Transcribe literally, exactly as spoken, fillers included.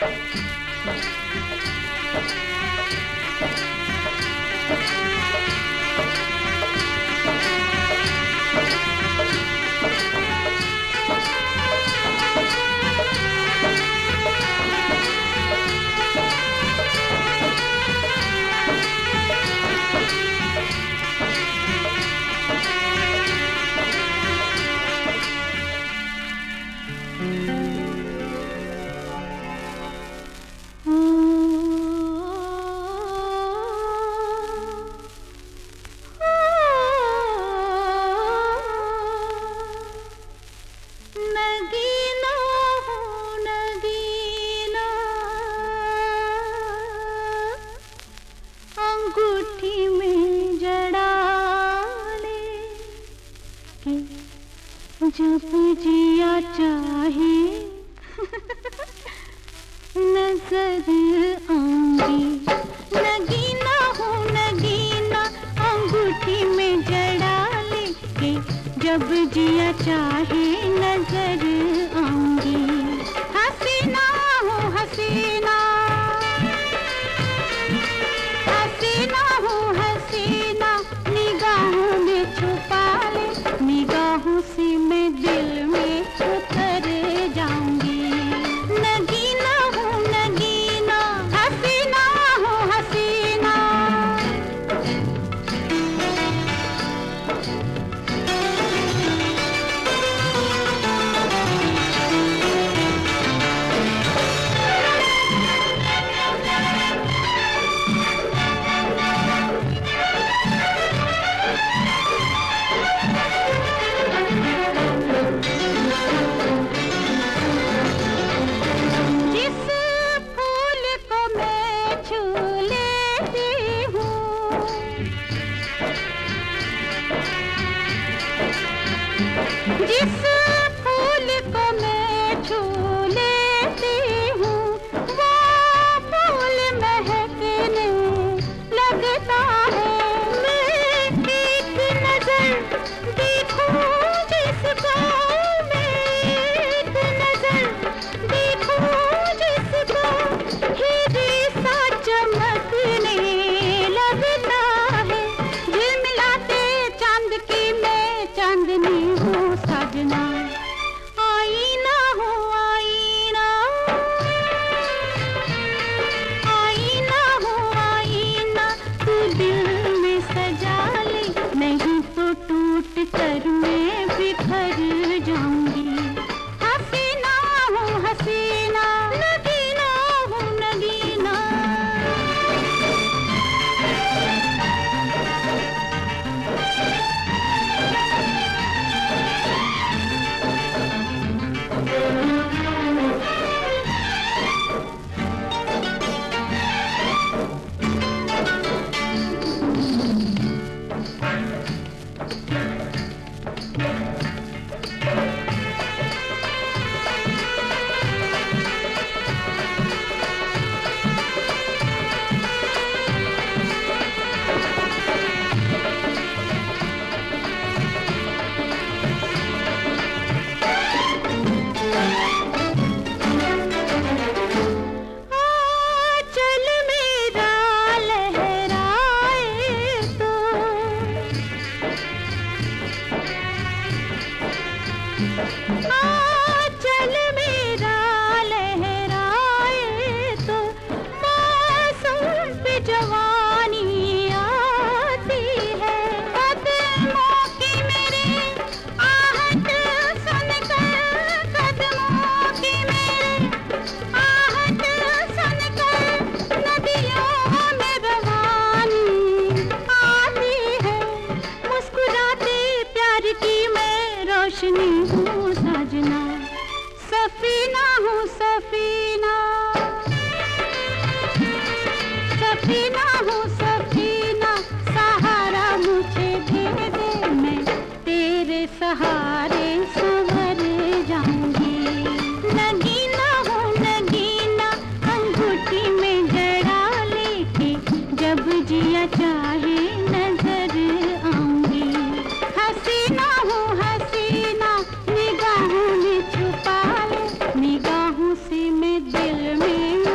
जब जिया चाहे नजर आऊंगी। नगीना हूँ नगीना अंगूठी में जड़ा लेके जब जिया चाहे नजर आऊंगी। हसीना हूँ हसीना हसीना हूँ हसीना निगाहों में छुपा ले निगाहों से मैं दिल में उतर जाऊंगी। नगीना हूँ नगीना हसीना हूँ हसीना। जिस फूल को मैं छू लेती हूँ वो फूल महकने लगता है। मैं एक नजर देखूं जिसको मैं एक नजर देखूं जिसको हीरे सा चमकने लगता है। झिलमिलाते चांद की मैं चांदनी हूँ सजना। आईना हो आईना आईना हो आईना तू दिल में सजा ले नहीं तो टूट कर मैं बिखर जाऊंगी। हसीना हूँ हसीना नगीना हूँ नगीना। आंचल मेरा लहराए तो मौसम पे जवानी आती है। कदमों की मेरे आहट सुनकर कदमों की मेरे आहट सुनकर नदियों में रवानी आती है। मुस्कुराते प्यार की मैं रोशनी हूँ सजना। सफीना हूँ सफीना सफीना हूँ सफीना। सहारा मुझे दे दे मैं तेरे सहारे संवर जाऊंगी। नगीना हूँ नगीना अंगूठी में जड़ा लेके जब जिया चाहे नजर आऊंगी। हसीना हूँ हसीना निगाहों में छुपा ले निगाहों से मैं दिल में